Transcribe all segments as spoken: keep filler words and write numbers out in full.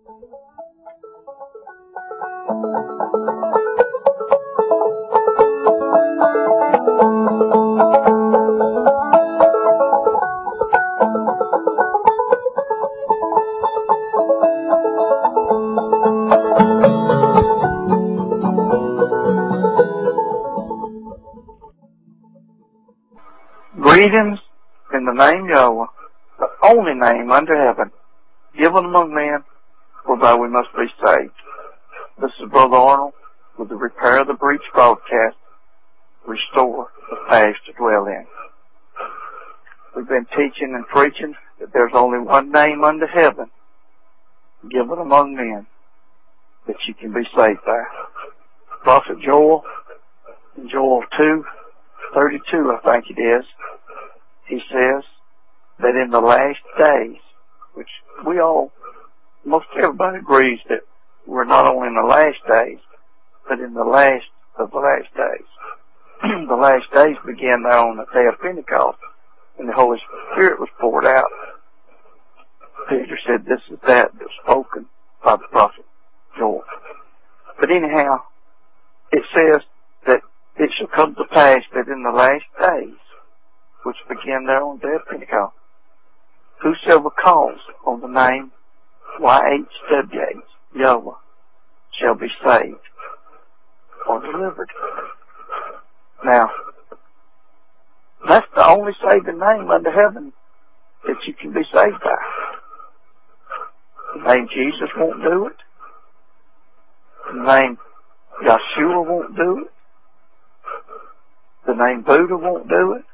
Greetings in the name Yahweh, the only name under heaven, given among men, whereby we must be saved. This is Brother Arnold with the Repair the Breach broadcast, Restore the Past to Dwell in. We've been teaching and preaching that there's only one name under heaven, given among men, that you can be saved by. Prophet Joel, in Joel two thirty-two, I think it is, he says that in the last days, which we all, most everybody agrees that we're not only in the last days, but in the last of the last days. The last days began there on the day of Pentecost, and the Holy Spirit was poured out. Peter said this is that that was spoken by the prophet Joel. But anyhow, it says that it shall come to pass that in the last days, which began there on the day of Pentecost, whosoever calls on the name Y H W H, Yahweh, shall be saved or delivered. Now, that's the only saving name under heaven that you can be saved by. The name Jesus won't do it. The name Yeshua won't do it. The name Buddha won't do it.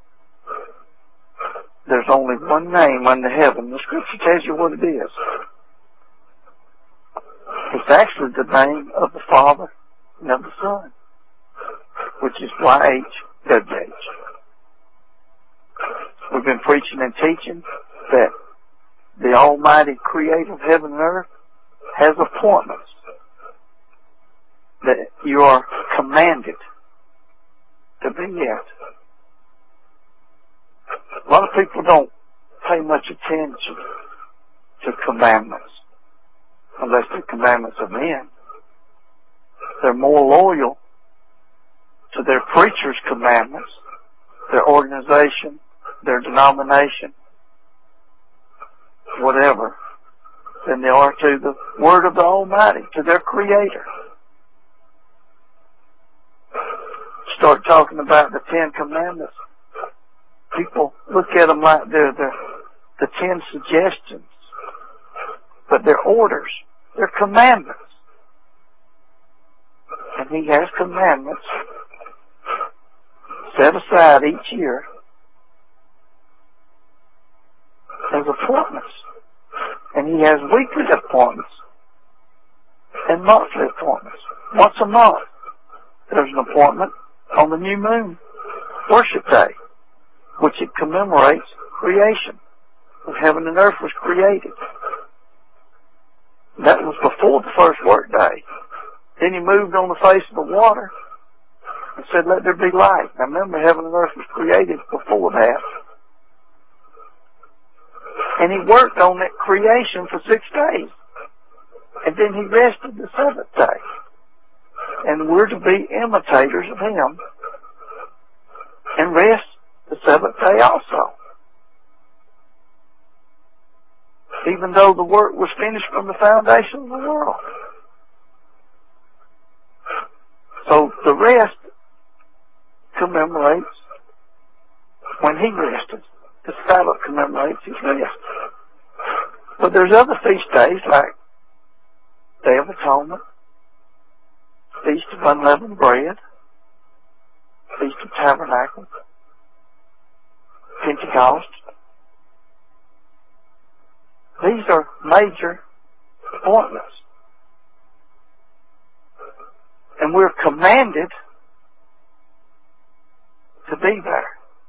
There's only one name under heaven. The Scripture tells you what it is. It's actually the name of the Father and of the Son, which is Y H W H. We've been preaching and teaching that the Almighty Creator of heaven and earth has appointments that you are commanded to be at. A lot of people don't pay much attention to commandments unless they're commandments of men. They're more loyal to their preacher's commandments, their organization, their denomination, whatever, than they are to the Word of the Almighty, to their Creator. Start talking about the Ten Commandments. People look at them like they're the, the Ten Suggestions, but they're orders, they're commandments. And He has commandments set aside each year as appointments. And He has weekly appointments and monthly appointments. Once a month, there's an appointment on the new moon worship day, which it commemorates creation, when heaven and earth was created. That was before the first work day. Then He moved on the face of the water and said, let there be light. Now remember, heaven and earth was created before that. And He worked on that creation for six days. And then He rested the seventh day. And we're to be imitators of Him and rest the seventh day also. Even though the work was finished from the foundation of the world. So the rest commemorates when He rested. The Sabbath commemorates His rest. But there's other feast days like Day of Atonement, Feast of Unleavened Bread, Feast of Tabernacles, Pentecost. These are major appointments. And we're commanded to be there,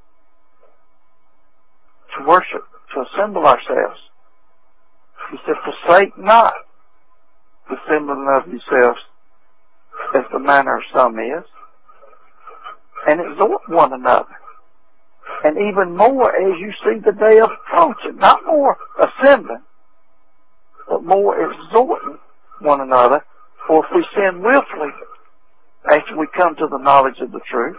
to worship, to assemble ourselves. He said, forsake not the assembling of yourselves as the manner of some is, and exhort one another. And even more as you see the day approaching. Not more assembling, but more more exhorting one another, for if we sin willfully after we come to the knowledge of the truth,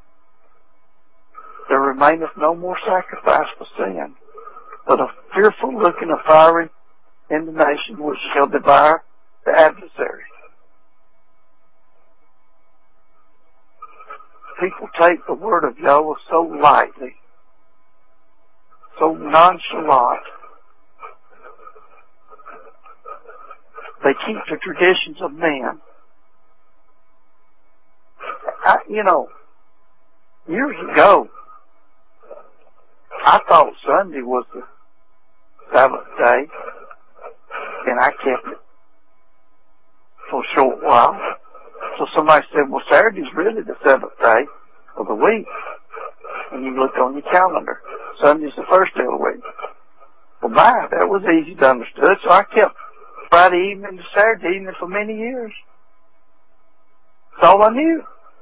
there remaineth no more sacrifice for sin, but a fearful looking of fiery indignation which shall devour the adversary. People take the word of Yahweh so lightly, so nonchalant. They keep the traditions of men. I, you know, years ago, I thought Sunday was the Sabbath day, and I kept it for a short while. So somebody said, well, Saturday's really the seventh day of the week. And you look on your calendar. Sunday's the first day of the week. Well, my, that was easy to understand. So I kept Friday evening to Saturday evening for many years. That's all I knew.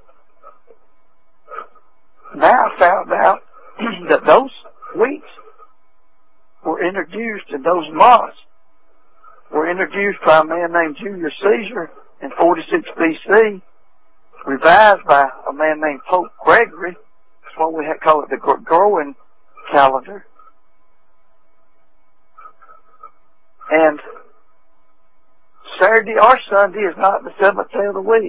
Now I found out that those weeks were introduced, and those months were introduced by a man named Julius Caesar in forty-six B C, revised by a man named Pope Gregory. That's what we had called it, the Gregorian calendar. And Saturday or Sunday is not the seventh day of the week.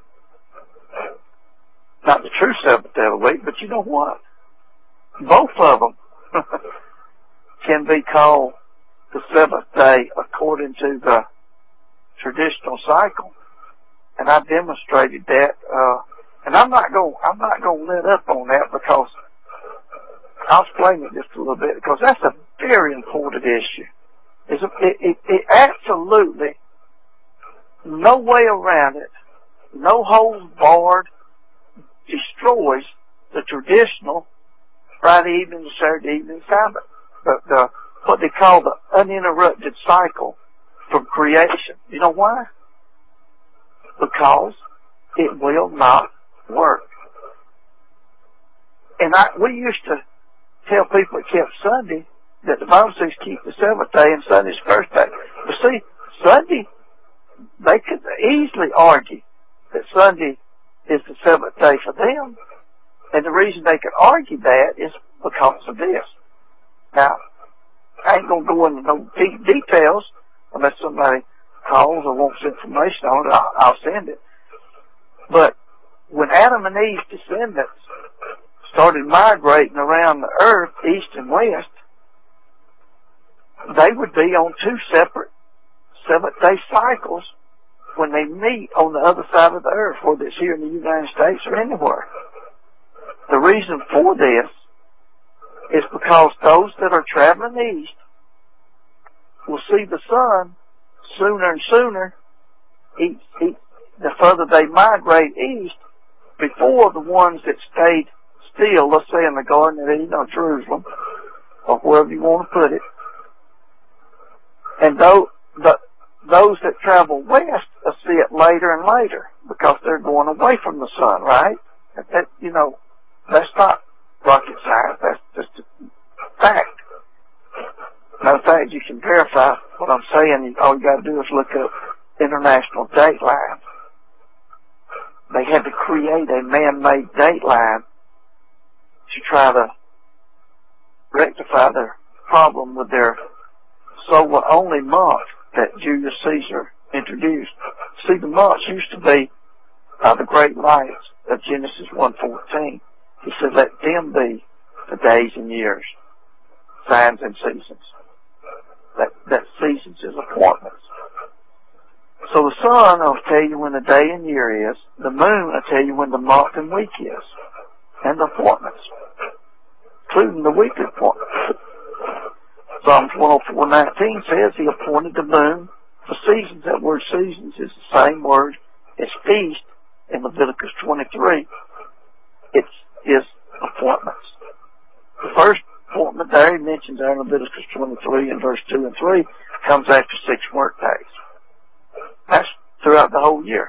Not the true seventh day of the week, but you know what? Both of them can be called the seventh day according to the traditional cycle. And I demonstrated that, uh, and I'm not going, I'm not going to let up on that, because I'll explain it just a little bit, because that's a very important issue. It's a, it, it, it absolutely, no way around it, no holds barred, destroys the traditional Friday evening to Saturday evening Sabbath. The, the, what they call the uninterrupted cycle from creation. You know why? Because it will not work. And I, we used to tell people that kept Sunday that the Bible says keep the seventh day and Sunday's first day. But see, Sunday, they could easily argue that Sunday is the seventh day for them. And the reason they could argue that is because of this. Now, I ain't going to go into no deep details unless somebody calls or wants information on it. I'll, I'll send it. But when Adam and Eve's descendants started migrating around the earth, east and west, they would be on two separate seventh-day cycles when they meet on the other side of the earth, whether it's here in the United States or anywhere. The reason for this is because those that are traveling east will see the sun sooner and sooner, each, each, the further they migrate east, before the ones that stayed still, let's say in the Garden of Eden or Jerusalem, or wherever you want to put it. And those, the, those that travel west will see it later and later, because they're going away from the sun, right? That, that, you know, that's not rocket science, that's just a fact. Matter of fact, you can verify what I'm saying. All you got to do is look up international date lines. They had to create a man-made date line to try to rectify their problem with their solar-only month that Julius Caesar introduced. See, the months used to be uh, the great lights of Genesis one fourteen. He said, let them be the days and years, signs and seasons. That, that seasons is appointments. So the sun will tell you when the day and year is. The moon will tell you when the month and week is. And the appointments, including the weekly appointments. Psalms one oh four nineteen says he appointed the moon for seasons. That word seasons is the same word as feast in Leviticus twenty-three. It is appointments. The first appointment there he mentions there in Leviticus twenty-three in verse two and three comes after six work days. That's throughout the whole year.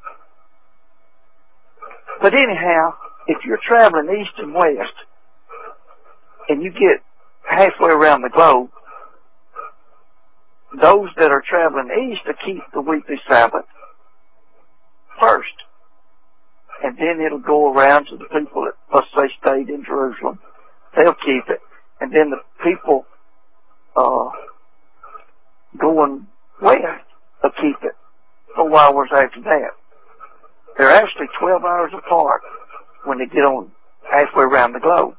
But anyhow, if you're traveling east and west and you get halfway around the globe, those that are traveling east to keep the weekly Sabbath first. And then it'll go around to the people that, let's say, stayed in Jerusalem. They'll keep it. And then the people uh, going west will keep it four hours after that. They're actually twelve hours apart when they get on halfway around the globe,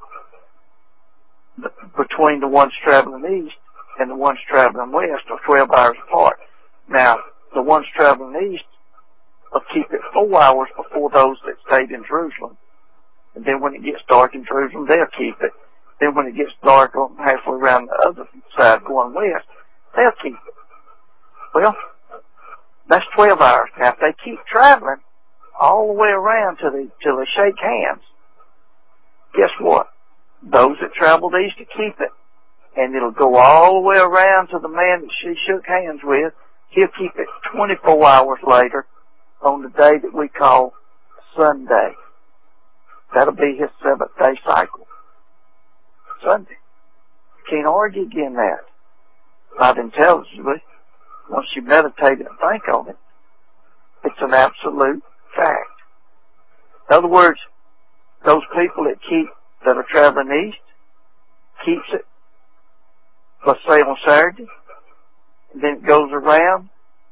between the ones traveling east and the ones traveling west are twelve hours apart. Now, the ones traveling east will keep it four hours before those that stayed in Jerusalem. And then when it gets dark in Jerusalem, they'll keep it. Then when it gets dark on halfway around the other side going west, they'll keep it. Well, that's twelve hours. Now, if they keep traveling all the way around till they, till they shake hands, guess what? Those that traveled east to keep it, and it'll go all the way around to the man that she shook hands with. He'll keep it twenty-four hours later on the day that we call Sunday. That'll be his seventh day cycle. Sunday. Can't argue again that. Not intelligently. Once you meditate and think on it, it's an absolute fact. In other words, those people that keep, that are traveling east, keeps it, let's say on Saturday, and then it goes around.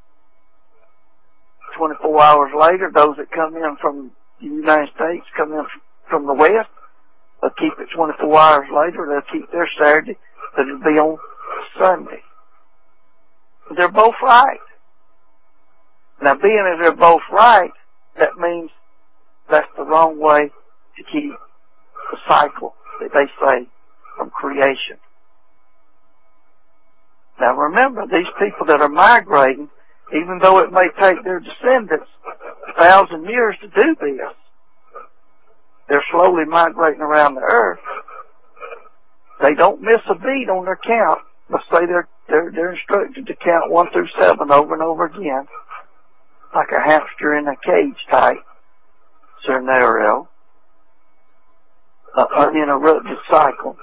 twenty-four hours later, those that come in from the United States, come in from the west, they'll keep it twenty-four hours later. They'll keep their Saturday, but it'll be on Sunday. They're both right. Now, being as they're both right, that means that's the wrong way to keep the cycle that they say from creation. Now, remember, these people that are migrating, even though it may take their descendants a thousand years to do this, they're slowly migrating around the earth. They don't miss a beat on their count. Let's say they're, they're, they're instructed to count one through seven over and over again, like a hamster in a cage type scenario, an uninterrupted cycle.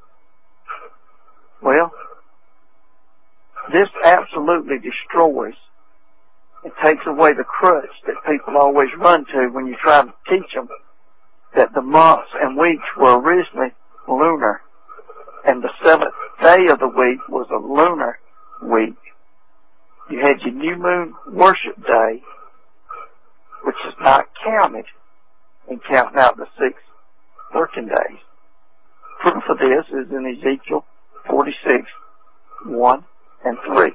Well, this absolutely destroys and takes away the crutch that people always run to when you try to teach them that the months and weeks were originally lunar, and the seventh day of the week was a lunar week. You had your new moon worship day, which is not counted in counting out the six working days. Proof of this is in Ezekiel forty-six, one and three.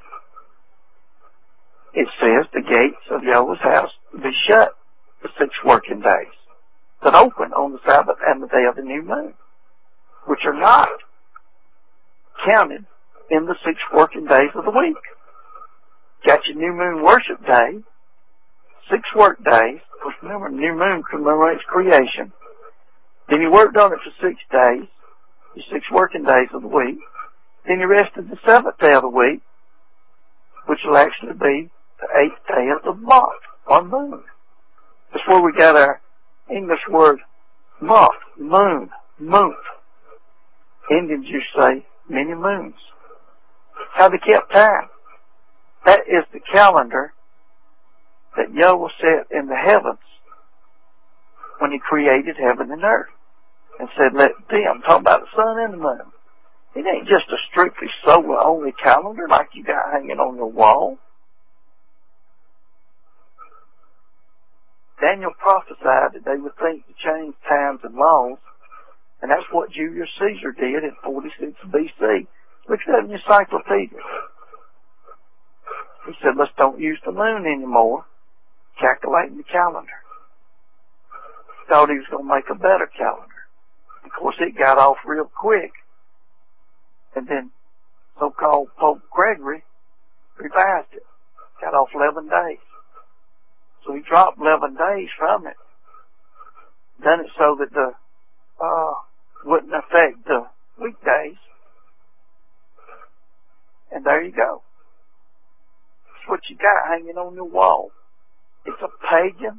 It says the gates of Yahweh's house will be shut for six working days, but open on the Sabbath and the day of the new moon, which are not counted in the six working days of the week. Got your new moon worship day, six work days. Of course, remember, new moon commemorates creation. Then you worked on it for six days, your six working days of the week. Then you rested the seventh day of the week, which will actually be the eighth day of the month, on moon. That's where we got our English word month, moon, month. Indians used to say many moons. How they kept time. That is the calendar that Yahweh set in the heavens when he created heaven and earth and said, let them, talk about the sun and the moon. It ain't just a strictly solar only calendar like you got hanging on your wall. Daniel prophesied that they would think to change times and laws, and that's what Julius Caesar did in forty-six B C. Look at that in your encyclopedia. He said, let's don't use the moon anymore, calculating the calendar. Thought he was going to make a better calendar. Of course, it got off real quick. And then so-called Pope Gregory revised it. Got off eleven days. So he dropped eleven days from it. Done it so that the, uh, wouldn't affect the weekdays. And there you go. That's what you got hanging on your wall. It's a pagan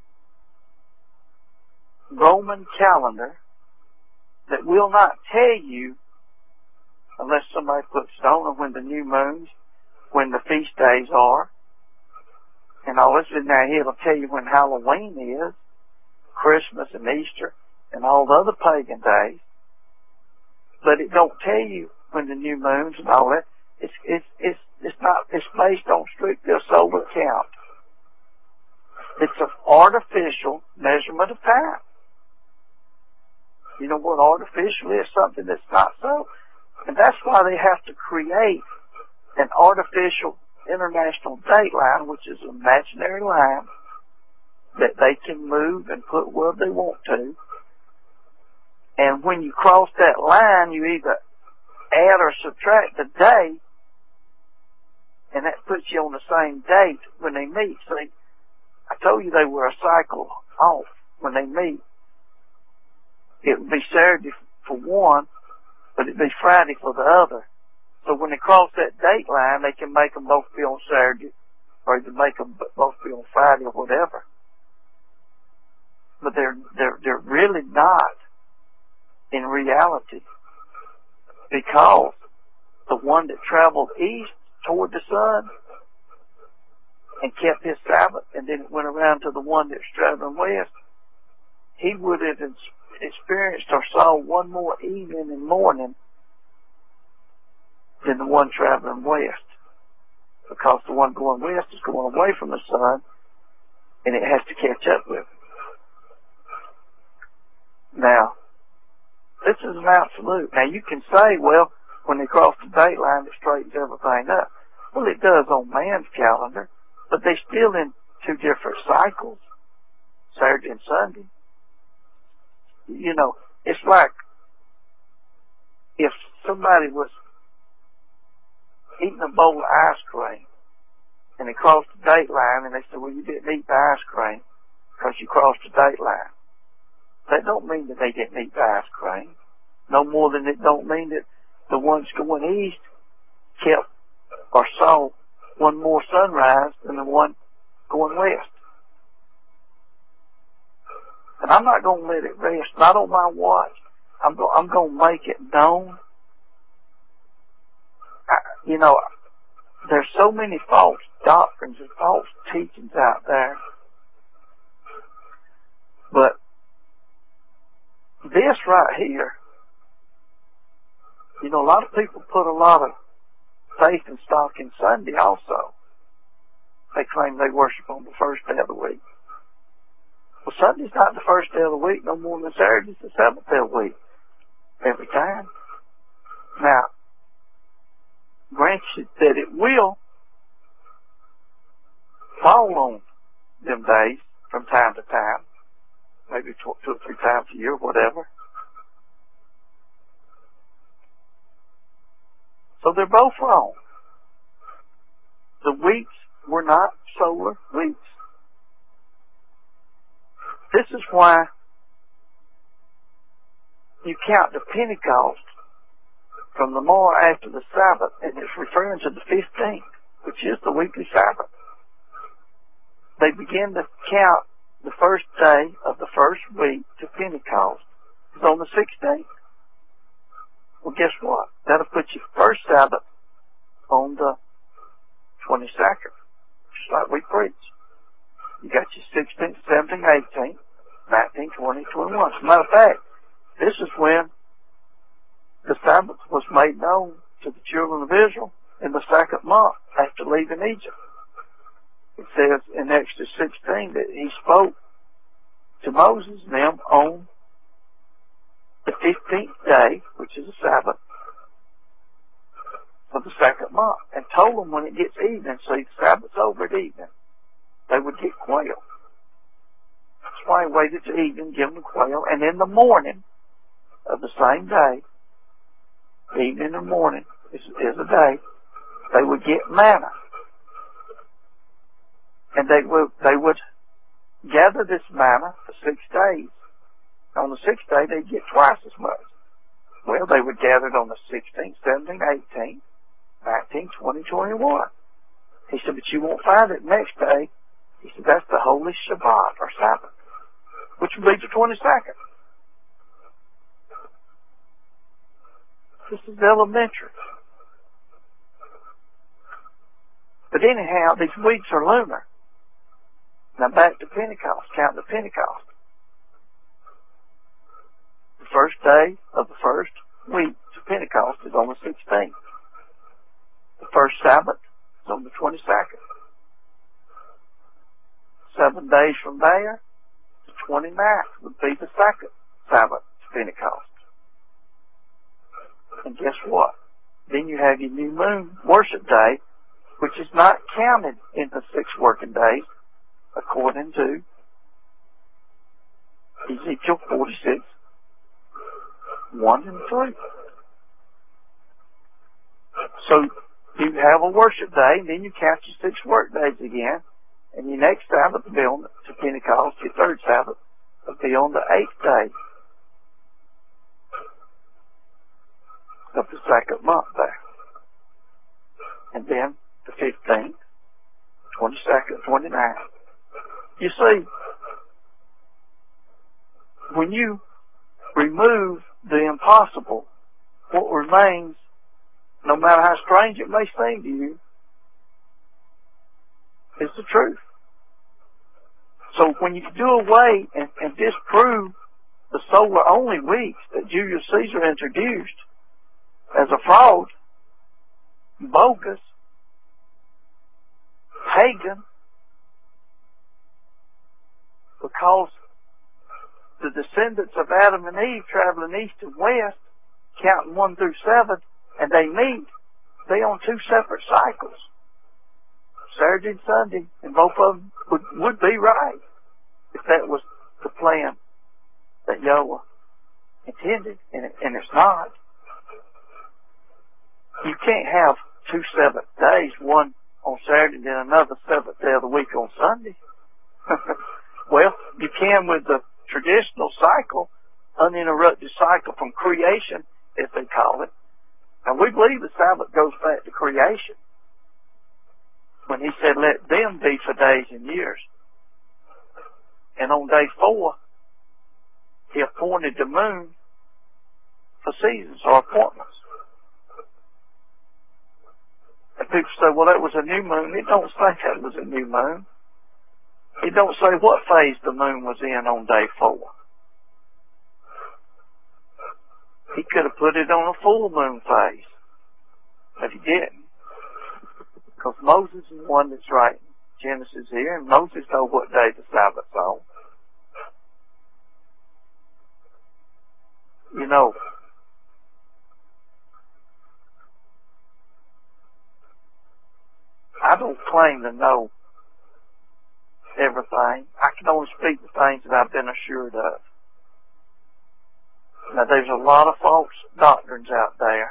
Roman calendar that will not tell you, unless somebody puts it on, when the new moons when the feast days are, and all this. And now he'll tell you when Halloween is, Christmas and Easter, and all the other pagan days. But it don't tell you when the new moons and all that. It's it's it's it's not. It's based on strictly a solar count. It's an artificial measurement of time. You know what artificial is? Something that's not so. And that's why they have to create an artificial international date line, which is an imaginary line that they can move and put where they want to. And when you cross that line, you either add or subtract the day, and that puts you on the same date when they meet. See, I told you they were a cycle off when they meet. It would be Saturday for one, but it'd be Friday for the other. So when they cross that date line, they can make them both be on Saturday, or they can make them both be on Friday or whatever. But they're they're they're really not in reality, because the one that traveled east toward the sun and kept his Sabbath, and then it went around to the one that's traveling west, he would have experienced or saw one more evening and morning than the one traveling west, because the one going west is going away from the sun, and it has to catch up with it. Now, this is an absolute. Now, you can say, well, when they cross the date line, it straightens everything up. Well, it does on man's calendar, but they're still in two different cycles, Saturday and Sunday. You know, it's like if somebody was eating a bowl of ice cream and they crossed the date line, and they said, well, you didn't eat the ice cream because you crossed the date line. That don't mean that they didn't eat the ice cream, no more than it don't mean that the ones going east kept or saw one more sunrise than the one going west. And I'm not going to let it rest, not on my watch. I'm going, I'm going to make it known. I, you know, there's so many false doctrines and false teachings out there. But this right here, you know, a lot of people put a lot of faith and stock in Sunday also. They claim they worship on the first day of the week. Well, Sunday's not the first day of the week no more than Saturday's the seventh day of the week. Every time. Now, granted that it will fall on them days from time to time, maybe two, two or three times a year, whatever. So they're both wrong. The weeks were not solar weeks. This is why you count the Pentecost from the morrow after the Sabbath, and it's referring to the fifteenth, which is the weekly Sabbath. They begin to count the first day of the first week to Pentecost. It's on the sixteenth. Well, guess what? That'll put your first Sabbath on the twenty-second, just like we preach. You got your sixteenth, seventeenth, eighteenth, nineteenth, twentieth, twenty-one. As a matter of fact, this is when the Sabbath was made known to the children of Israel in the second month after leaving Egypt. It says in Exodus sixteen that he spoke to Moses and them on the fifteenth day, which is a Sabbath, of the second month, and told them when it gets evening, so the Sabbath's over at evening, they would get quail. That's why he waited till evening, give them the quail, and in the morning of the same day, evening and morning is, is a day, they would get manna. And they would, they would gather this manna for six days. On the sixth day, they'd get twice as much. Well, they would gather it on the sixteenth, seventeenth, eighteenth, nineteenth, twentieth, twenty-one. He said, but you won't find it next day. He said, that's the holy Shabbat or Sabbath, which will be the twenty-second. This is elementary. But anyhow, these weeks are lunar. Now back to Pentecost. Count the Pentecost. The first day of the first week to Pentecost is on the sixteenth. The first Sabbath is on the twenty-second. Seven days from there, the twenty-ninth would be the second Sabbath to Pentecost. And guess what? Then you have your new moon worship day, which is not counted in the six working days, according to Ezekiel forty-six, one and three. So you have a worship day, and then you count your six work days again, and your next Sabbath will be on to Pentecost, your third Sabbath will be on the eighth day of the second month there. And then the fifteenth, twenty-second, twenty-ninth. You see, when you remove the impossible, what remains, no matter how strange it may seem to you, is the truth. So when you do away and, and disprove the solar-only weeks that Julius Caesar introduced as a fraud, bogus, pagan, because the descendants of Adam and Eve traveling east and west, counting one through seven, and they meet, they on two separate cycles, Saturday and Sunday, and both of them would, would be right if that was the plan that Yahweh intended, and, it, and it's not. You can't have two seventh days, one on Saturday and then another seventh day of the week on Sunday. Well, you can with the traditional cycle, uninterrupted cycle from creation, as they call it. And we believe the Sabbath goes back to creation, when he said, let them be for days and years. And on day four, he appointed the moon for seasons or appointments. And people say, well, that was a new moon. It don't say that was a new moon. It don't say what phase the moon was in on day four. He could have put it on a full moon phase, but he didn't. Because Moses is the one that's writing Genesis here, and Moses knows what day the Sabbath's on. You know, I don't claim to know everything. I can only speak the things that I've been assured of. Now, there's a lot of false doctrines out there,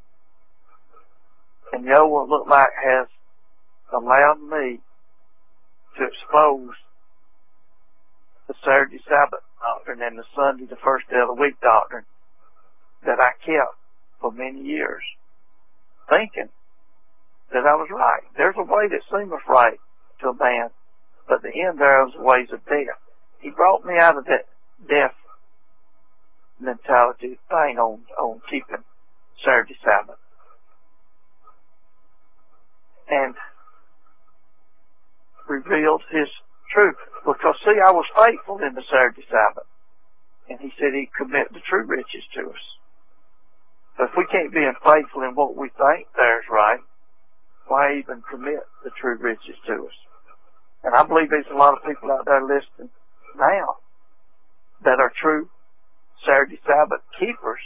and Yahweh look like has allowed me to expose the Saturday Sabbath doctrine and the Sunday, the first day of the week doctrine that I kept for many years, thinking that I was right. There's a way that seemeth right to a man, but the end thereof is the ways of death. He brought me out of that death mentality thing on, on keeping Saturday Sabbath. And revealed his truth. Because, see, I was faithful in the Saturday Sabbath. And he said he'd commit the true riches to us. But if we can't be faithful in what we think there's right, why even commit the true riches to us? And I believe there's a lot of people out there listening now that are true Saturday Sabbath keepers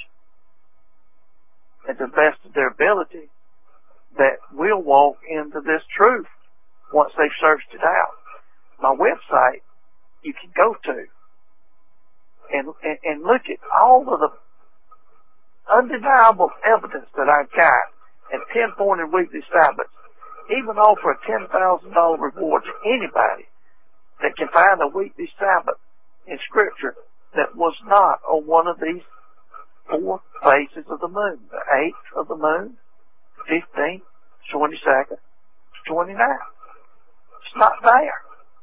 at the best of their ability that will walk into this truth once they've searched it out. My website you can go to and, and, and look at all of the undeniable evidence that I've got and pinpointed weekly Sabbaths, even offer a ten thousand dollars reward to anybody that can find a weekly Sabbath in Scripture that was not on one of these four phases of the moon. The eighth of the moon, fifteenth, twenty-second, twenty-ninth. It's not there.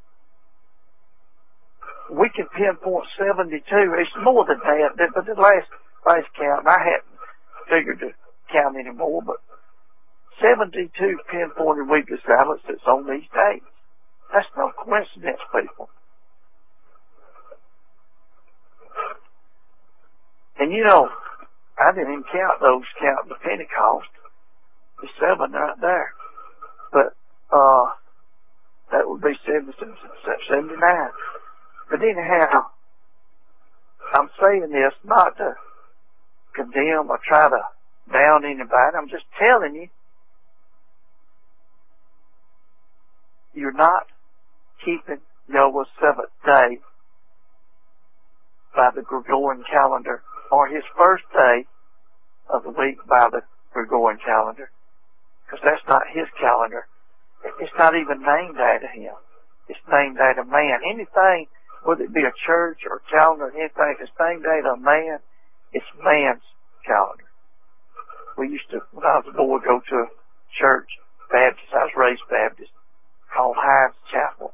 We can pinpoint seventy-two. It's more than that, but the last, last count, I hadn't figured to count anymore, but seventy-two pinpointed weekly Sabbaths that's on these days. That's no coincidence, people. And you know, I didn't even count those, count the Pentecost. The seven right there. But, uh, that would be seventy-nine. But anyhow, I'm saying this not to condemn or try to down anybody. I'm just telling you, you're not keeping Yahweh's seventh day by the Gregorian calendar, or his first day of the week by the Gregorian calendar, because that's not his calendar. It's not even named after him. It's named after man. Anything, whether it be a church or a calendar, anything that's named after a man, it's man's calendar. We used to, when I was a boy, go to a church, Baptist, I was raised Baptist, called Hines Chapel,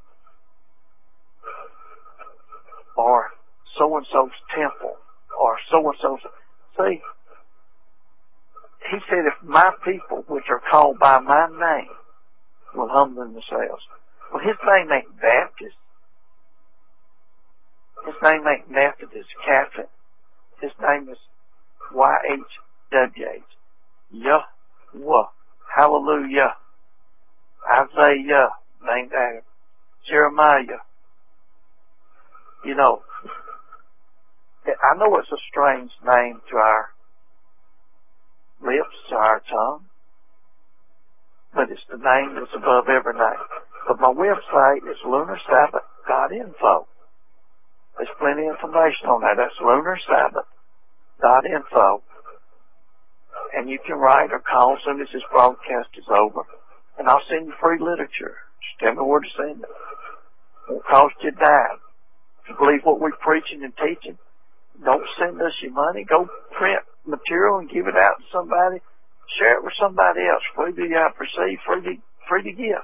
or so-and-so's temple, or so-and-so's. See, he said, if my people, which are called by my name, will humble themselves. Well, his name ain't Baptist. His name ain't Methodist, Catholic. His name is Y H W H. Yahweh. Hallelujah. Isaiah, named after Jeremiah. You know, I know it's a strange name to our lips, to our tongue, but it's the name that's above every name. But my website is lunar sabbath dot info. There's plenty of information on that. That's lunar sabbath dot info. And you can write or call as soon as this broadcast is over. And I'll send you free literature. Just tell me where to send it. It won't cost you a dime. If you believe what we're preaching and teaching, don't send us your money. Go print material and give it out to somebody. Share it with somebody else. Free to uh, receive, free to, free to give.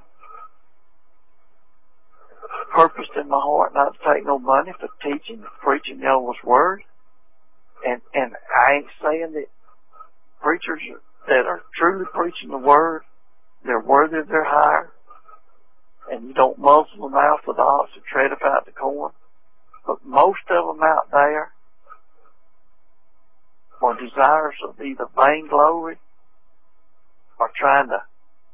Purposed in my heart not to take no money for teaching, preaching Yahweh's word. And, and I ain't saying that preachers that are truly preaching the word, they're worthy of their hire, and you don't muzzle them out with the ox and tread about the corn. But most of them out there are desirous of either vainglory or trying to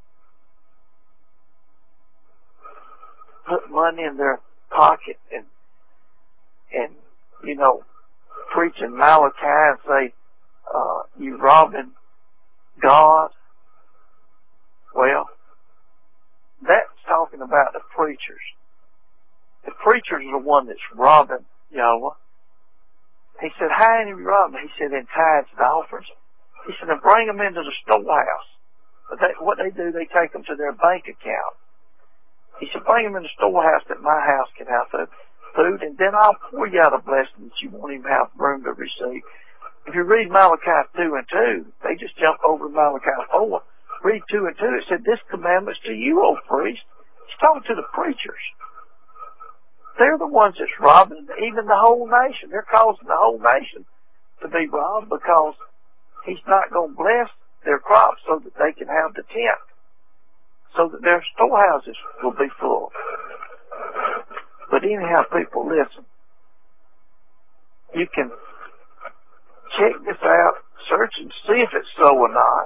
put money in their pocket and, and, you know, preaching Malachi and say, uh, you robbing God. Well, that's talking about the preachers. The preachers are the one that's robbing Yahweh. He said, how ain't you robbing? He said, in tithes and offerings. He said, then bring them into the storehouse. But they, what they do, they take them to their bank account. He said, bring them in the storehouse that my house can have food, and then I'll pour you out a blessing that you won't even have room to receive. If you read Malachi two and two, they just jump over to Malachi four. Read two and two, it said, this commandment's to you, O priest. He's talking to the preachers. They're the ones that's robbing even the whole nation. They're causing the whole nation to be robbed because he's not going to bless their crops so that they can have the tenth, so that their storehouses will be full. But anyhow, people, listen. You can check this out, search and see if it's so or not.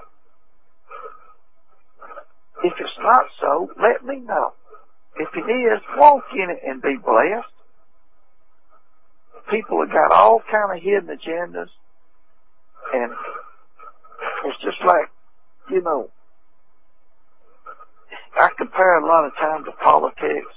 If it's not so, let me know. If it is, walk in it and be blessed. People have got all kind of hidden agendas, and it's just like, you know, I compare a lot of time to politics.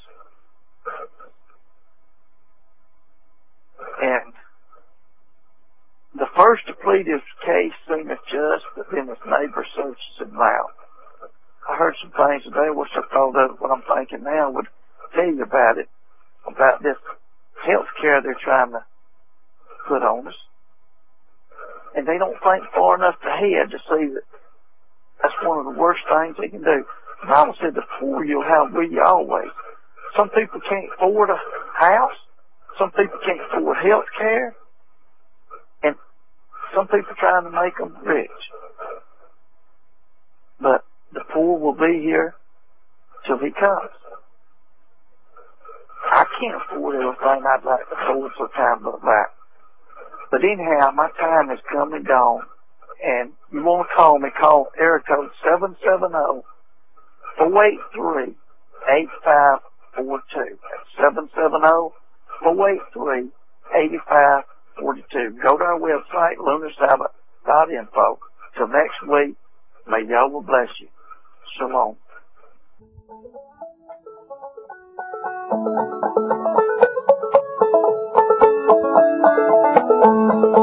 And the first to plead his case seemeth just, but then his neighbor searches him out. I heard some things today which I thought of what I'm thinking now would tell you about it, about this health care they're trying to put on us. And they don't think far enough ahead to see that that's one of the worst things they can do. The Bible said the poor you'll have with you always. Some people can't afford a house. Some people can't afford health care. And some people trying to make them rich. But the poor will be here till he comes. I can't afford everything I'd like to afford so time look back. But anyhow, my time has come and gone. And you want to call me, call area code seven seven zero, four eight three, eight five four two. That's seven seven zero, four eight three, eight five four two. Go to our website, lunar sabbath dot info. Till next week, may Yahweh bless you. Shalom. Thank you.